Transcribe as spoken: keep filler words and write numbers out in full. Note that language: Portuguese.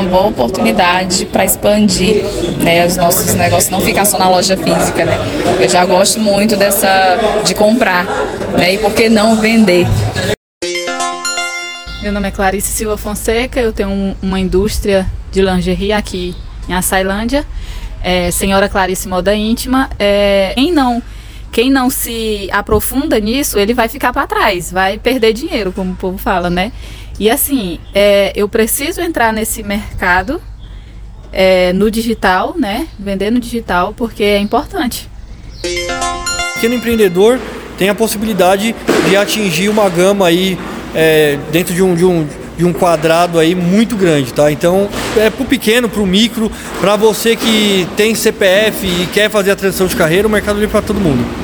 uma boa oportunidade para expandir, né, os nossos negócios, não ficar só na loja física, né? Eu já gosto muito dessa de comprar, né? E por que não vender? Meu nome é Clarice Silva Fonseca, eu tenho um, uma indústria de lingerie aqui em Açailândia, é, Senhora Clarice Moda Íntima. É, quem não, quem não se aprofunda nisso, ele vai ficar para trás, vai perder dinheiro, como o povo fala, né? E assim, é, eu preciso entrar nesse mercado, é, no digital, né? Vender no digital, porque é importante. O pequeno empreendedor tem a possibilidade de atingir uma gama aí, é, dentro de um, de, um, de um quadrado aí muito grande, tá? Então, é pro pequeno, pro micro, para você que tem C P F e quer fazer a transição de carreira, o Mercado Livre é para todo mundo.